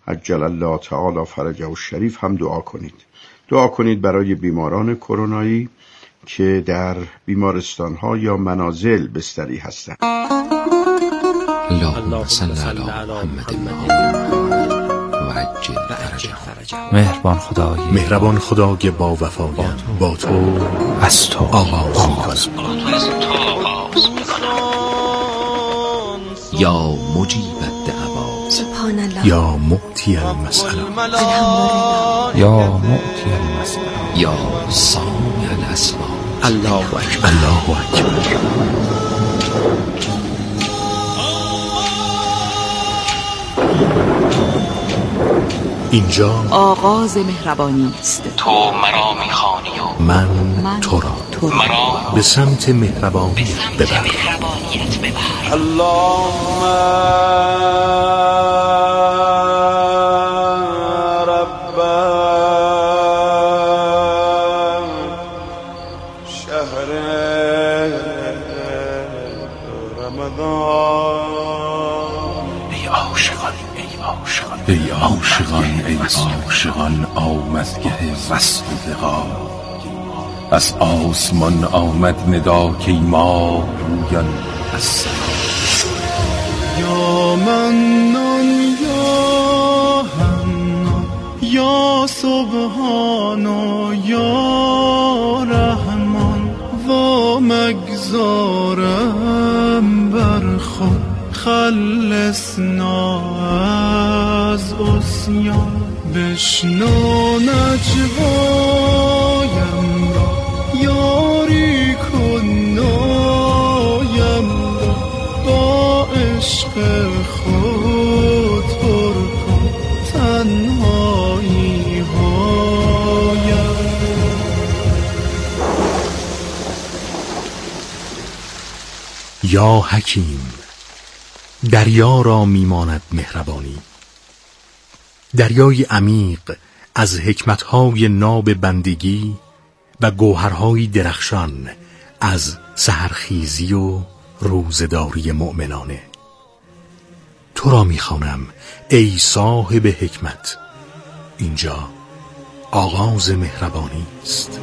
عجل الله تعالی فرجه الشریف هم دعا کنید. دعا کنید برای بیماران کرونایی که در بیمارستان‌ها یا منازل بستری هستند. اللهم صل علی محمد و عجل فرجه. مهربان خدای با وفایت با تو از تو آغاز یا مجیب الدعوات، سبحان الله، یا معطی المسئله، الحمدلله، یا معطی المسئله، یا سامع الاسماء، الله اکبر، الله اکبر. اینجا آغاز مهربانی است. تو مرا میخوانی و من تو را مرا به سمت مهربانیت ببر. اللهم رب شهر رمضان. ای عاشقان آمدگه وصل و لقا. از آسمان آمد ندا که ما رویان از سما. یا منان یا حنان یا سبحان یا رحمان، و مگذارم بر خود خلصنا از عصیان. بشنو نجوایم را یاری کن نایم را، با عشق خود پر کن تنهایی هایم. یا حکیم، دریا را میماند مهربانی، دریای عمیق از حکمتهای ناب بندگی و گوهرهای درخشان از سحرخیزی و روزداری مؤمنانه. تو را میخوانم ای صاحب حکمت، اینجا آغاز مهربانی است.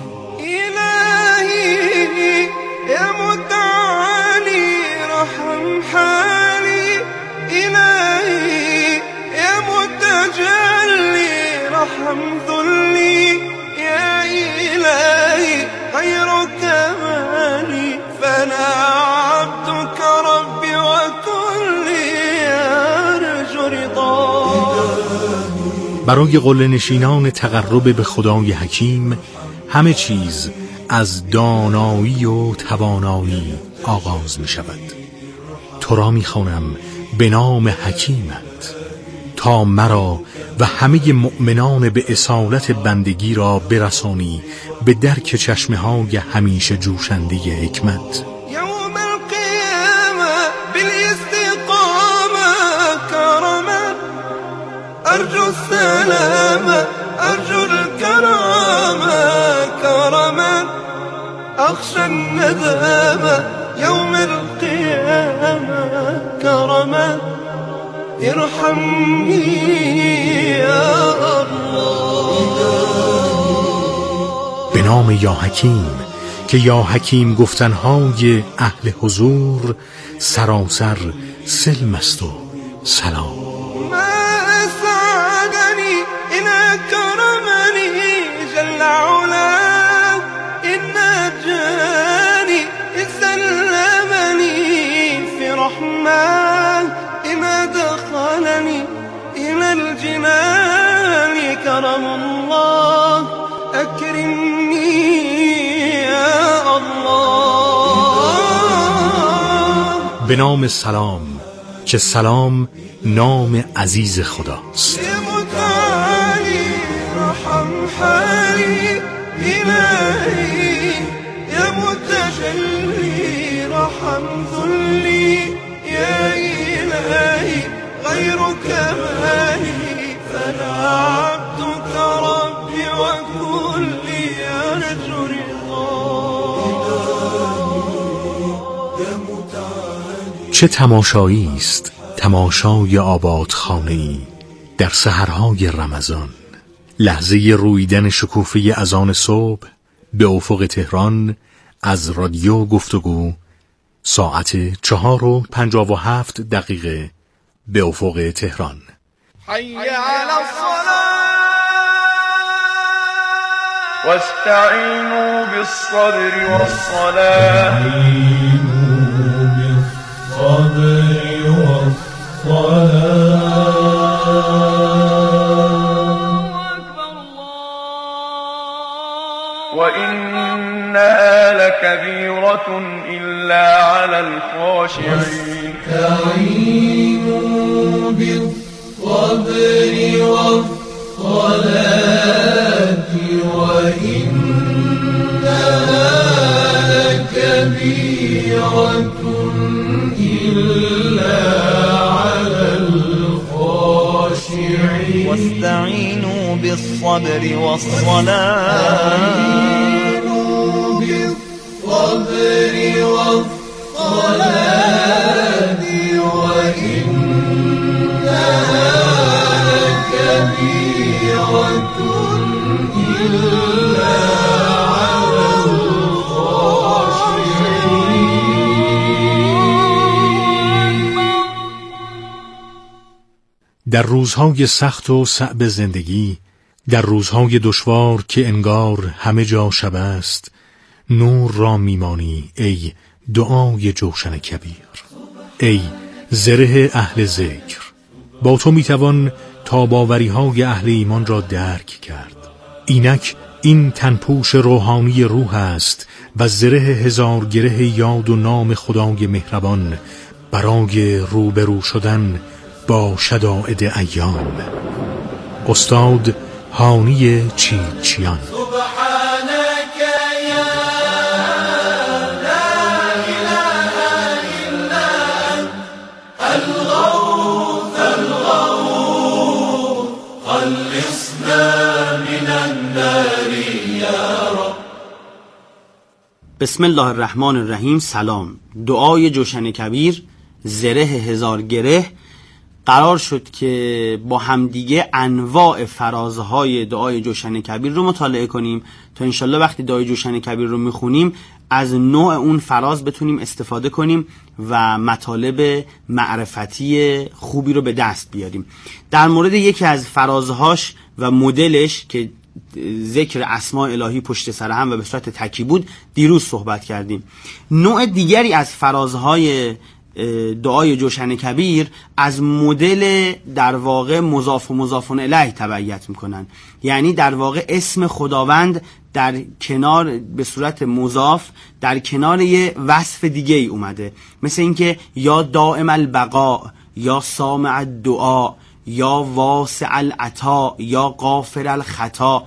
الهی یا متعالی رحم حالی، الهی یا متجلی رحم ذلی، یا الهی غیرک مالی، فلا عبدك ربی و کلی ارجو رضا. برای قله نشینان تقرب به خدای حکیم همه چیز از دانایی و توانایی آغاز می شود. تو را می خوانم به نام حکیمت تا مرا و همه مؤمنان به اصالت بندگی را برسانی به درک چشمه های همیشه جوشنده حکمت. یوم القیامه بالاستقامه کرما، ارجو السلامه ارجو الكرامه کرما، اخشى الندامه يوم القيامه کرما، ارحمني يا الله. به نام یا حکیم که یا حکیم گفتنهای اهل حضور سراسر سلم است و سلام. ما اسعدني ان اكرمني جل علاه، ان نجاني ان سلمني في رحمه، ان دخلني الى الجنان كرم الله، اكرمني يا الله. به نام سلام که سلام نام عزیز خداست. يا متعالي رحم حالي، إلهي يا متجلي رحم ذلي، يا إلهي غيرك مالي، فلا عبدك ربي وكلي أرجو رضاك. چه تماشایی است تماشای آبادخانه‌ای در سحرهای رمضان، لحظه رویدن شکوفه اذان صبح به افق تهران، از رادیو گفتگو، ساعت 4:57 به افق تهران. حي على الصلاة واستعينوا بالصبر والصلاة وإنها لكبيرة إلا على الخاشعين. استعينوا بالصبر والصلاة وإنها لكبيرة إلا على الخاشعين. واستعينوا بالصبر والصلاة وإنها لكبيرة إلا على الخاشعين. در روزهای سخت و صعب زندگی، در روزهای دشوار که انگار همه جا شب است، نور را میمانی ای دعای جوشن کبیر، ای زره اهل ذکر. با تو میتوان تاباوری‌های اهل ایمان را درک کرد. اینک این تنپوش روحانی روح است و زره هزار گره یاد و نام خدای مهربان برای روبرو شدن با شدائد ایام. استاد هانی چیچیان. بسم الله الرحمن الرحیم. سلام. دعای جوشن کبیر، زره هزار گره. قرار شد که با همدیگه انواع فرازهای دعای جوشن کبیر رو مطالعه کنیم تا انشالله وقتی دعای جوشن کبیر رو میخونیم از نوع اون فراز بتونیم استفاده کنیم و مطالب معرفتی خوبی رو به دست بیاریم. در مورد یکی از فرازهاش و مدلش که ذکر اسماء الهی پشت سر هم و به صورت تکی بود دیروز صحبت کردیم. نوع دیگری از فرازهای دعای جوشن کبیر از مدل در واقع مضاف و مضاف الیه تبعیت میکنن، یعنی در واقع اسم خداوند در کنار به صورت مضاف در کنار یه وصف دیگه ای اومده، مثل اینکه یا دائم البقاء، یا سامع الدعا، یا واسع العطا، یا غافر الخطا.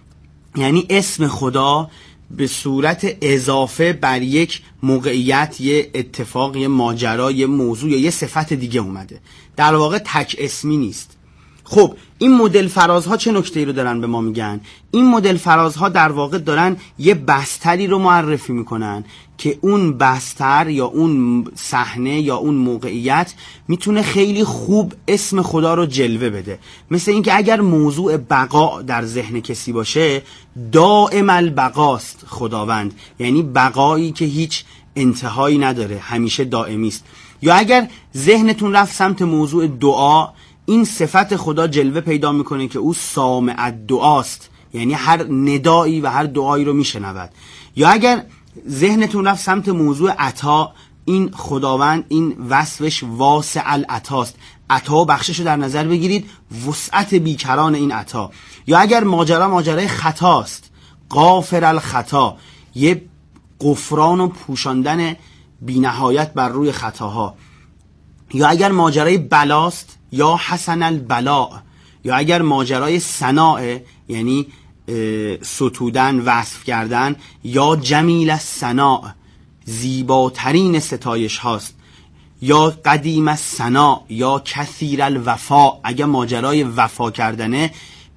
یعنی اسم خدا به صورت اضافه بر یک موقعیت، یه اتفاق، یه ماجرا، یه موضوع یا یه صفت دیگه اومده، در واقع تک اسمی نیست. خب این مدل فرازها چه نکته‌ای رو دارن به ما میگن؟ این مدل فرازها در واقع دارن یه بستری رو معرفی میکنن که اون بستر یا اون صحنه یا اون موقعیت میتونه خیلی خوب اسم خدا رو جلوه بده. مثل اینکه اگر موضوع بقا در ذهن کسی باشه، دائم البقاست خداوند، یعنی بقایی که هیچ انتهایی نداره، همیشه دائمی است. یا اگر ذهنتون رفت سمت موضوع دعا، این صفت خدا جلوه پیدا میکنه که او سامع الدعاست، یعنی هر ندایی و هر دعایی رو میشنود. یا اگر ذهنتون رفت سمت موضوع عطا، این خداوند این وصفش واسع العطاست، عطا و بخشش رو در نظر بگیرید، وسعت بیکران این عطا. یا اگر ماجرای خطاست، غافر الخطا، یه غفران و پوشاندن بی‌نهایت بر روی خطاها. یا اگر ماجرای بلاست، یا حسن البلاء. یا اگر ماجرای ثناء، یعنی ستودن، وصف کردن، یا جمیل الثناء، زیباترین ستایش هاست. یا قدیم الثناء، یا کثیر الوفا، اگر ماجرای وفا کردنه،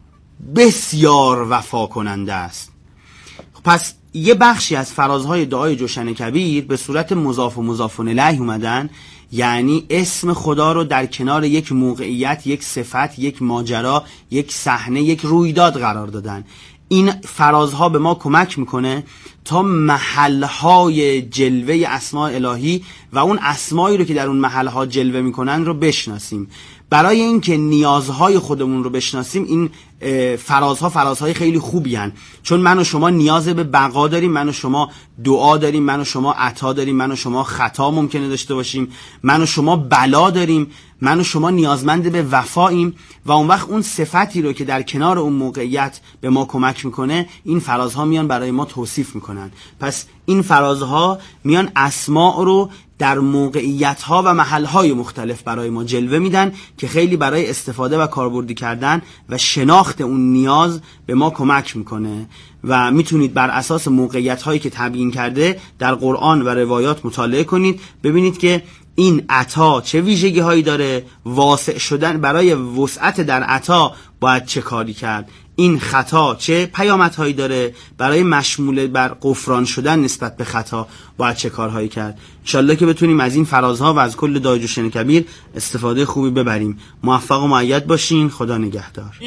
بسیار وفا کننده است. پس یه بخشی از فرازهای دعای جوشن کبیر به صورت مضاف و مضاف الیه اومدن. یعنی اسم خدا رو در کنار یک موقعیت، یک صفت، یک ماجرا، یک صحنه، یک رویداد قرار دادن. این فرازها به ما کمک میکنه تا محلهای جلوه اسماء الهی و اون اسمایی رو که در اون محلها جلوه میکنن رو بشناسیم. برای اینکه نیازهای خودمون رو بشناسیم این فرازهای خیلی خوبی هن. چون من و شما نیاز به بقا داریم، من و شما دعا داریم، من و شما عطا داریم، من و شما خطا ممکنه داشته باشیم، من و شما بلا داریم، من و شما نیازمند به وفاییم و اون وقت اون صفتی رو که در کنار اون موقعیت به ما کمک میکنه این فرازها میان برای ما توصیف میکنن. پس این فرازها میان اسماء رو در موقعیت‌ها و محل‌های مختلف برای ما جلوه میدن که خیلی برای استفاده و کاربردی کردن و شناخت اون نیاز به ما کمک میکنه و میتونید بر اساس موقعیت‌هایی که تبیین کرده در قرآن و روایات مطالعه کنید، ببینید که این عطا چه ویژگی هایی داره، واسع شدن برای وسعت در عطا باید چه کاری کرد، این خطا چه پیامدهایی داره، برای مشمول بر غفران شدن نسبت به خطا باید چه کارهایی کرد. انشالله که بتونیم از این فرازها و از کل دعای جوشن کبیر استفاده خوبی ببریم. موفق و مؤید باشین. خدا نگهدار.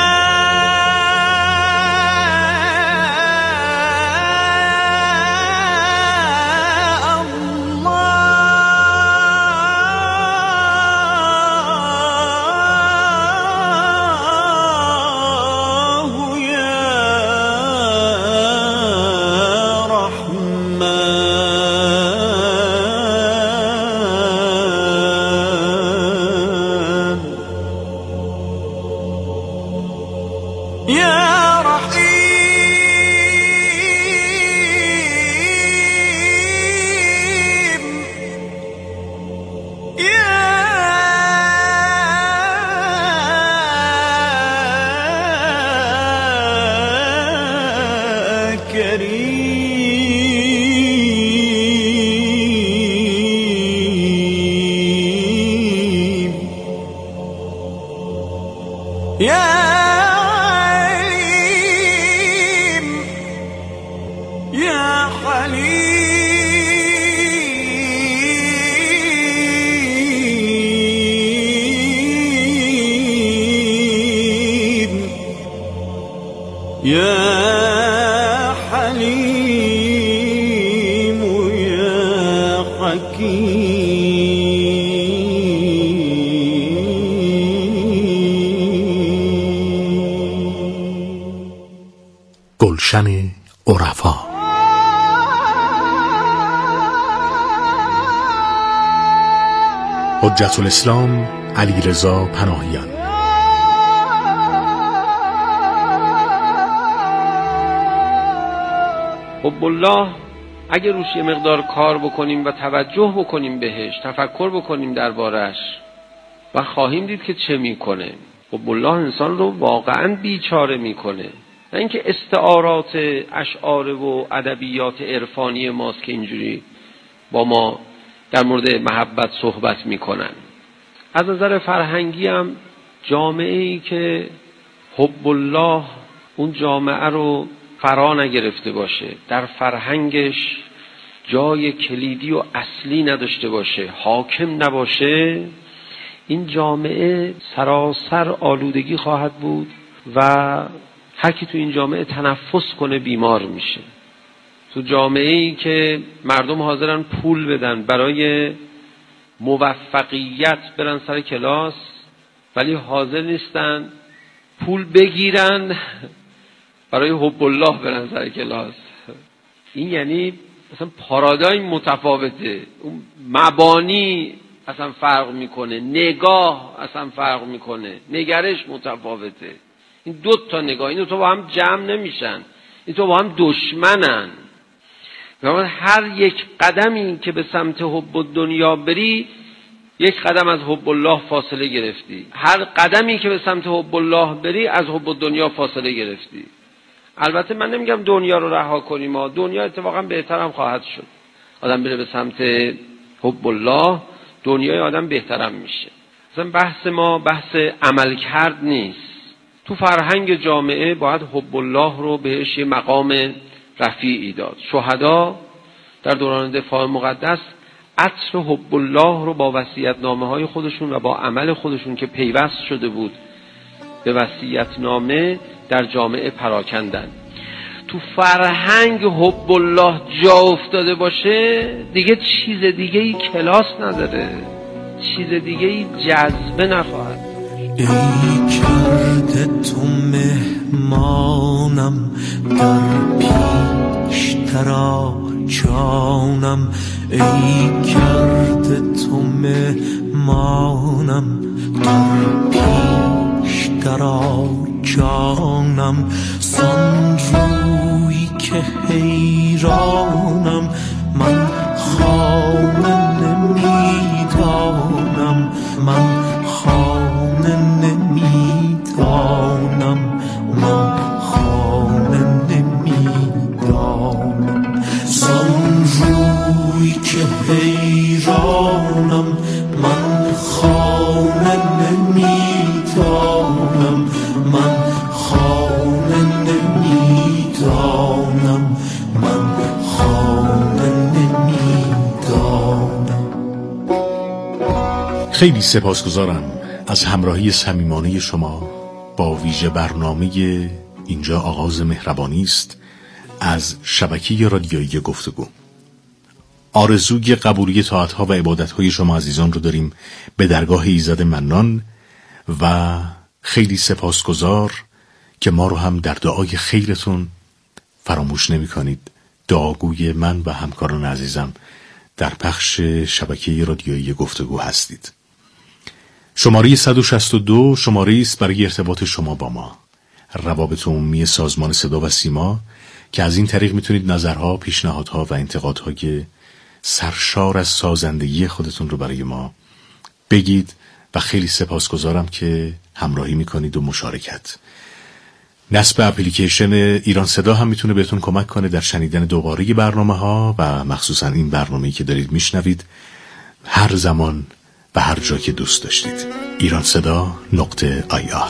گلشن عرفا. حجت الاسلام علیرضا پناهیان. حب الله اگه روش یه مقدار کار بکنیم و توجه بکنیم بهش، تفکر بکنیم دربارش و خواهیم دید که چه میکنه. حب الله انسان رو واقعا بیچاره میکنه، نه اینکه استعارات اشعار و ادبیات عرفانی ماست که اینجوری با ما در مورد محبت صحبت میکنن. از نظر فرهنگی هم جامعه‌ای که حب الله اون جامعه رو فرا نگرفته باشه، در فرهنگش جای کلیدی و اصلی نداشته باشه، حاکم نباشه، این جامعه سراسر آلودگی خواهد بود و هر کی تو این جامعه تنفس کنه بیمار میشه. تو جامعه‌ای که مردم حاضرن پول بدن برای موفقیت برن سر کلاس ولی حاضر نیستن پول بگیرن برای حب الله برن سر کلاس، این یعنی اصلا پارادایم متفاوته، اون مبانی اصلا فرق میکنه، نگاه اصلا فرق میکنه، نگرش متفاوته. این دو تا نگاه، این دو تا با هم جمع نمیشن، این دو با هم دشمنن. هر یک قدمی که به سمت حب دنیا بری یک قدم از حب الله فاصله گرفتی، هر قدمی که به سمت حب الله بری از حب دنیا فاصله گرفتی. البته من نمیگم دنیا رو رها کنیم، ما دنیا اتفاقا بهتر هم خواهد شد، آدم بره به سمت حب الله دنیای آدم بهترم میشه. مثلا بحث ما بحث عمل کرد نیست. تو فرهنگ جامعه باید حب الله رو بهش یه مقام رفیعی داد. شهدا در دوران دفاع مقدس عطر حب الله رو با وصیت‌نامه های خودشون و با عمل خودشون که پیوست شده بود به وصیت‌نامه در جامعه پراکندن. تو فرهنگ حب الله جا افتاده باشه دیگه چیز دیگه ای کلاس نداره، چیز دیگه ای جذبه نخواهد. ای کرده تو مهمانم در پیشترا جانم، ای کرده تو مهمانم در پیشترا جانم، سان روی که حیرانم من خانه نمیدانم، من خانه نمیدانم، من خانه نمیدانم، سان روی که حیرانم من خانه نمیدانم، من خانه نمیدانم، من خانه نمیدانم. خیلی سپاسگزارم از همراهی صمیمانه شما با ویژه برنامه اینجا آغاز مهربانی است از شبکه رادیویی گفتگو. آرزوی قبولی طاعت‌ها و عبادت‌های شما عزیزان رو داریم به درگاه ایزد منان و خیلی سپاسگزار که ما رو هم در دعای خیرتون فراموش نمی کنید. دعاگوی من و همکاران عزیزم در پخش شبکه رادیویی گفتگو هستید. شماره 162 شماره است برای ارتباط شما با ما، روابط عمومی سازمان صدا و سیما، که از این طریق میتونید نظرها، پیشنهادها و انتقادهای سرشار از سازندگی خودتون رو برای ما بگید و خیلی سپاسگزارم که همراهی میکنید و مشارکت. نصب اپلیکیشن ایران صدا هم میتونه بهتون کمک کنه در شنیدن دوباره برنامه‌ها و مخصوصا این برنامه‌ای که دارید میشنوید هر زمان و هر جا که دوست داشتید. iranseda.ir.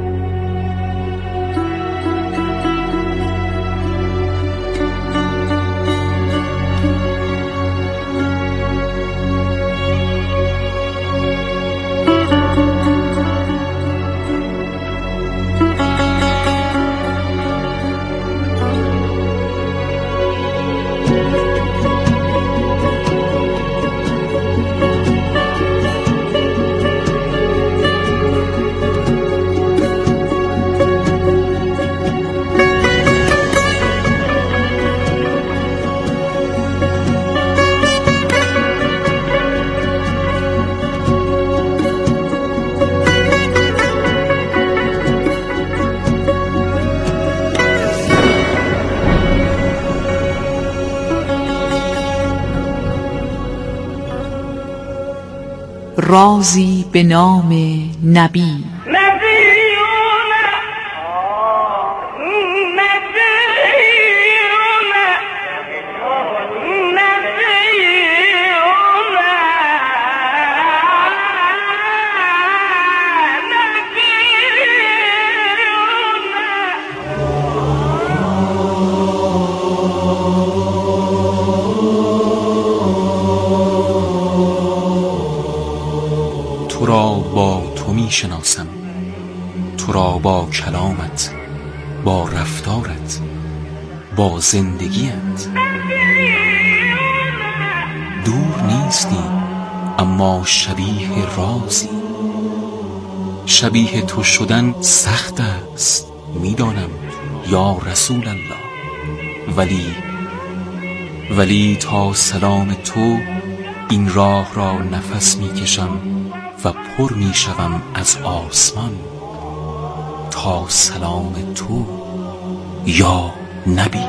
رازی به نام نبی. تو را با تو می شناسم، تو را با کلامت، با رفتارت، با زندگیت. دور نیستی اما شبیه رازی. شبیه تو شدن سخت است میدانم یا رسول الله، ولی تا سلام تو این راه را نفس میکشم و پر میشوم از آسمان. تا سلام تو یا نبی.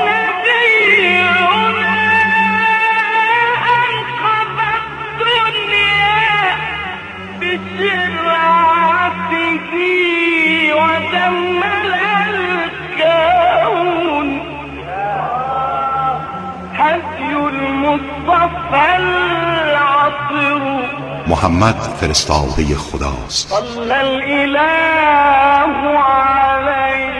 محمد فرستاده خداست. صلی الاله علیه.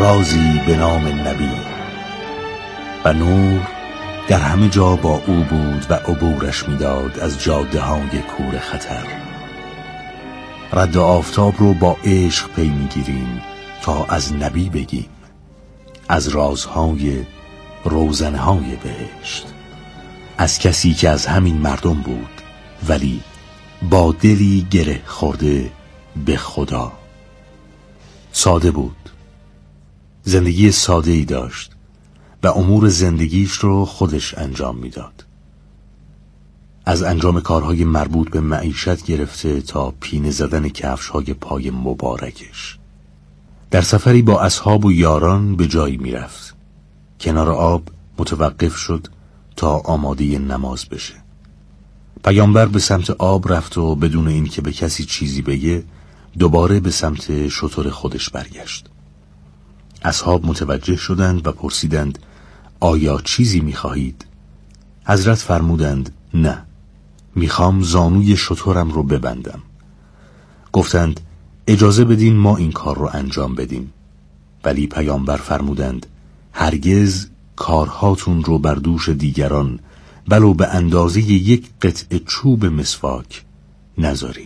رازی به نام نبی. و نور در همه جا با او بود و عبورش میداد از جاده های کور خطر. رد آفتاب رو با عشق پی میگیریم تا از نبی بگیم، از رازهای روزنهای بهشت، از کسی که از همین مردم بود ولی با دلی گره خورده به خدا. ساده بود، زندگی ساده ای داشت و امور زندگیش رو خودش انجام میداد. از انجام کارهای مربوط به معیشت گرفته تا پینه زدن کفش‌های پای مبارکش. در سفری با اصحاب و یاران به جایی میرفت. کنار آب متوقف شد تا آماده نماز بشه. پیامبر به سمت آب رفت و بدون این که به کسی چیزی بگه دوباره به سمت شتر خودش برگشت. اصحاب متوجه شدند و پرسیدند آیا چیزی میخواهید؟ حضرت فرمودند نه، میخوام زانوی شترم رو ببندم. گفتند اجازه بدین ما این کار رو انجام بدیم. ولی پیامبر فرمودند هرگز کارهاتون رو بر دوش دیگران ولو به اندازه یک قطعه چوب مسواک نذارین.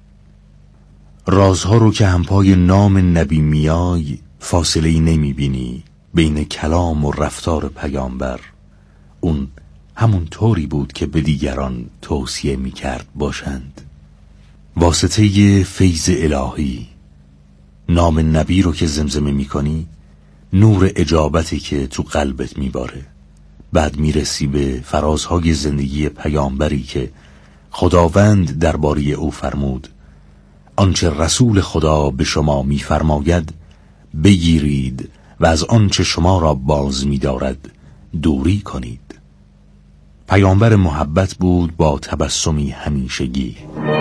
رازها رو که همپای نام نبی میای فاصله‌ای نمیبینی بین کلام و رفتار پیامبر. اون همون طوری بود که به دیگران توصیه میکرد باشند. واسطه فیض الهی، نام نبی رو که زمزمه میکنی نور اجابتی که تو قلبت میباره. بعد میرسی به فرازهای زندگی پیامبری که خداوند درباره او فرمود آنچه رسول خدا به شما میفرماید بگیرید و از آنچه شما را باز می‌دارد دوری کنید. پیامبر محبت بود با تبسمی همیشگی.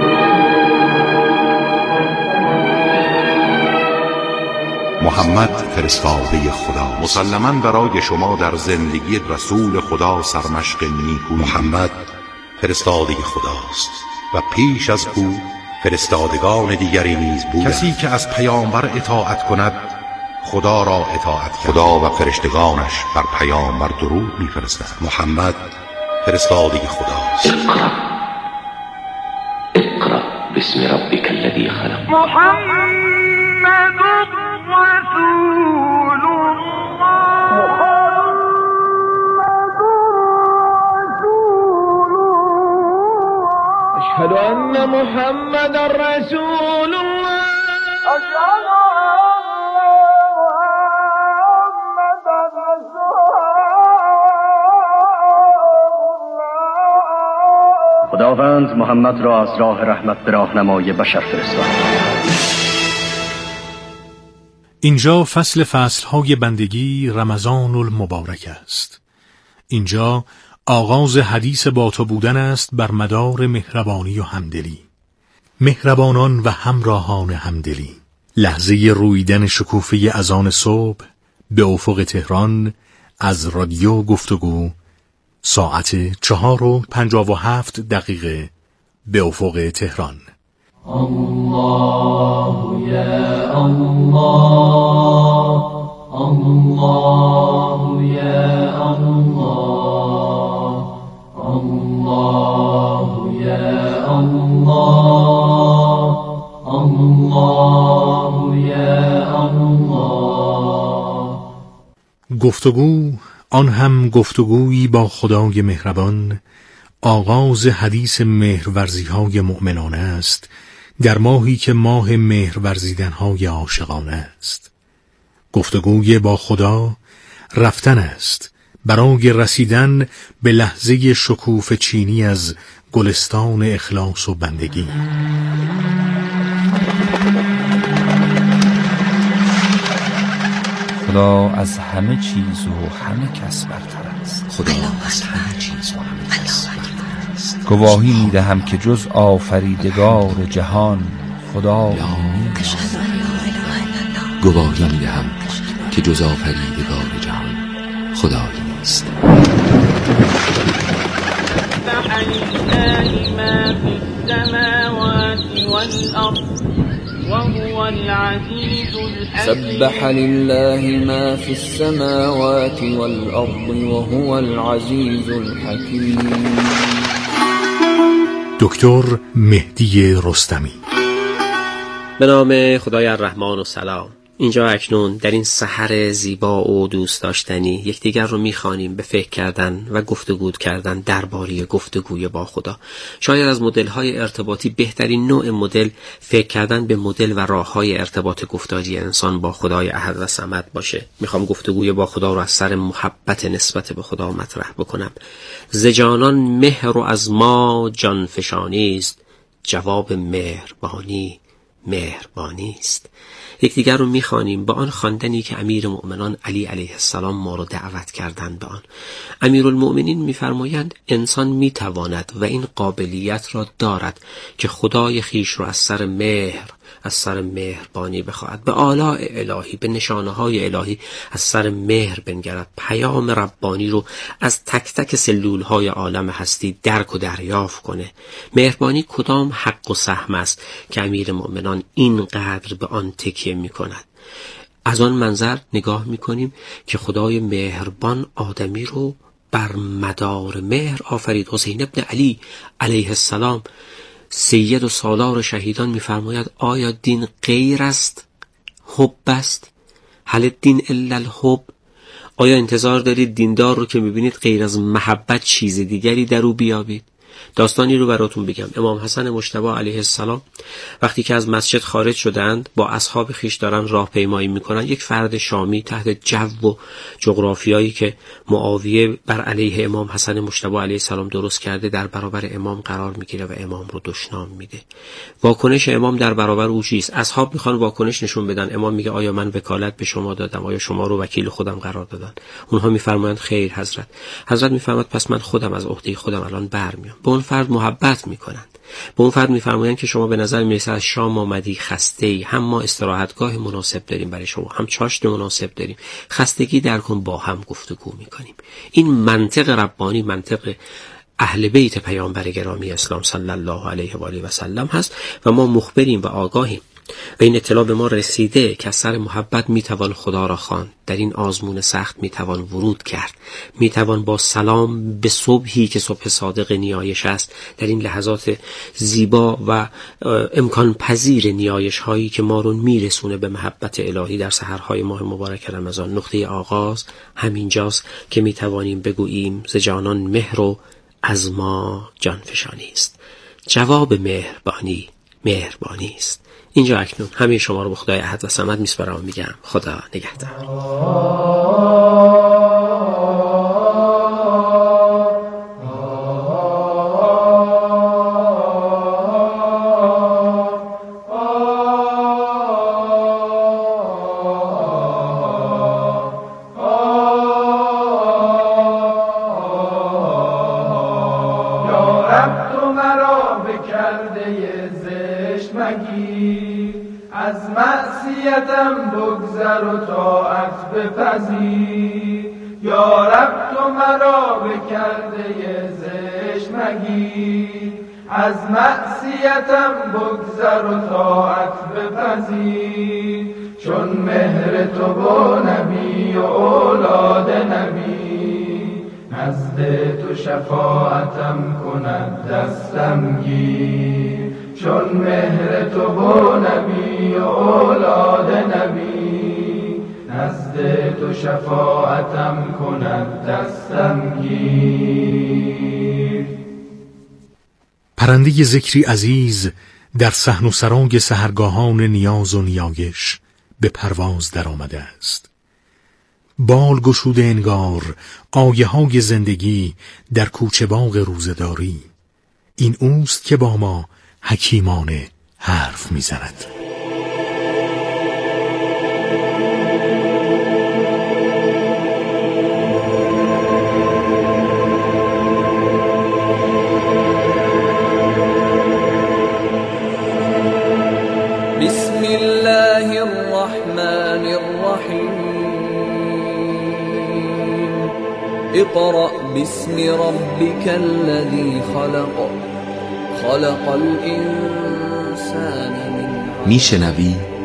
محمد فرستاده خدا، مسلماً برای شما در زندگی رسول خدا سرمشق نیکویی. محمد فرستاده خداست و پیش از او فرستادگان دیگری نیز بودند. کسی که از پیامبر اطاعت کند خدا را اطاعت کرد. خدا و فرشتگانش بر پیامبر درود می‌فرستند. محمد فرستاده خداست. اقرأ باسم ربک الذی خلق. محمد رسول أشهد أن محمد رسول الله. خداوند محمد را از راه رحمت به راهنمای بشر فرستاد. اینجا فصلهای بندگی رمضان المبارک است. اینجا آغاز حدیث با تو بودن است بر مدار مهربانی و همدلی. مهربانان و همراهان همدلی. لحظه رویدن شکوفه اذان صبح به افق تهران از رادیو گفتگو ساعت 4:57 به افق تهران. الله یا الله، الله یا الله، الله یا الله، الله یا الله. گفتگو، آن هم گفتگویی با خدای مهربان، آغاز حدیث مهرورزی‌های مؤمنانه است در ماهی که ماه مهرورزیدن‌های عاشقانه است. گفتگوی با خدا رفتن است برای رسیدن به لحظه شکوفه چینی از گلستان اخلاص و بندگی. خدا از همه چیز و همه کس برتر است. خدا از همه چیز و همه کس برتر است. گواهی می‌دهم که جز آفریدگار جهان خدا نیست. گواهی می‌دهم که جز آفریدگار جهان خدایی نیست. سبح لله ما في السماوات والأرض وهو العزيز الحكيم. سبح لله ما في السماوات والأرض وهو العزيز الحكيم. دکتر مهدی رستمی. به نام خدای الرحمن و سلام. اینجا اکنون در این سحر زیبا و دوست داشتنی یکدیگر رو میخوانیم به فکر کردن و گفتگو کردن درباره گفتگوی با خدا. شاید از مدل‌های ارتباطی بهترین نوع مدل فکر کردن به مدل و راه‌های ارتباط گفتاری انسان با خدای احد و صمد باشه. میخوام گفتگوی با خدا رو از سر محبت نسبت به خدا مطرح بکنم. ز جانان مهر و از ما جان فشانی است، جواب مهربانی مهربانی است. یکدیگر رو میخوانیم با آن خواندنی که امیرالمؤمنان علی علیه السلام ما رو دعوت کردند به آن. امیرالمؤمنین میفرمایند انسان میتواند و این قابلیت را دارد که خدای خیش رو از سر مهر، از سر مهربانی بخواهد، به آلاء الهی، به نشانه‌های الهی از سر مهر بنگرد، پیام ربانی رو از تک تک سلول‌های عالم هستی درک و دریافت کنه. مهربانی کدام حق و سهم است که امیر مؤمنان اینقدر به آن تکیه می‌کند؟ از آن منظر نگاه می‌کنیم که خدای مهربان آدمی رو بر مدار مهر آفرید. حسین ابن علی علیه السلام سید و سالار شهیدان می‌فرماید آیا دین غیر است؟ حب است؟ هل الدین الا الحب؟ آیا انتظار دارید دیندار رو که می‌بینید غیر از محبت چیز دیگری در او بیابید؟ داستانی رو براتون بگم. امام حسن مجتبی علیه السلام وقتی که از مسجد خارج شدند با اصحاب خیش دارن راهپیمایی میکنن، یک فرد شامی تحت جو و جغرافیایی که معاویه بر علیه امام حسن مجتبی علیه السلام درست کرده در برابر امام قرار میگیره و امام رو دشنام میده. واکنش امام در برابر او چیست؟ اصحاب میخوان واکنش نشون بدن. امام میگه آیا من وکالت به شما دادم؟ آیا شما رو وکیل خودم قرار دادن؟ اونها میفرمایند خیر حضرت. حضرت میفرماد پس من خودم از عهده خودم الان برمیام. به اون فرد محبت میکنند. به اون فرد میفرمایند که شما به نظر میرسه از شام آمدی خسته‌ای، هم ما استراحتگاه مناسب داریم برای شما، هم چاشت مناسب داریم، خستگی در کن، با هم گفتگو میکنیم. این منطق ربانی، منطق اهل بیت پیامبر گرامی اسلام صلی الله علیه و آله و سلم هست و ما مخبریم و آگاهیم و این اطلاع به ما رسیده که از سر محبت میتوان خدا را خواند. در این آزمون سخت میتوان ورود کرد، میتوان با سلام به صبحی که صبح صادق نیایش است، در این لحظات زیبا و امکان پذیر نیایش هایی که ما رو میرسونه به محبت الهی در سحرهای ماه مبارک رمضان، نقطه آغاز همینجاست که میتوانیم بگوییم ز جانان مهر و از ما جان فشانی است، جواب مهربانی مهربانی است. اینجا اکنون همه شما رو به خدای احد و صمد میسپارم و میگم خدا نگهدار. از معصیتم بگذر و طاعت بپذیر. یا رب تو مرا به کرده زشت مگیر، از معصیتم بگذر و طاعت بپذیر. چون مهر تو با نبی و اولاد نبی، نزد تو شفاعتم کند دستم گیر. چون مهر تو با نبی و اولاد نبی، نزد تو شفاعتم کند دستم گیر. پرنده ذکری عزیز در صحن و سرای سحرگاهان نیاز و نیایش به پرواز در آمده است. بال گشوده انگار آیه های زندگی در کوچه باغ روزداری. این اوست که با ما حکیمانه حرف میزند. بسم الله الرحمن الرحیم. اقرأ باسم ربك الذي خلق، خلق الإنسان من میشنوی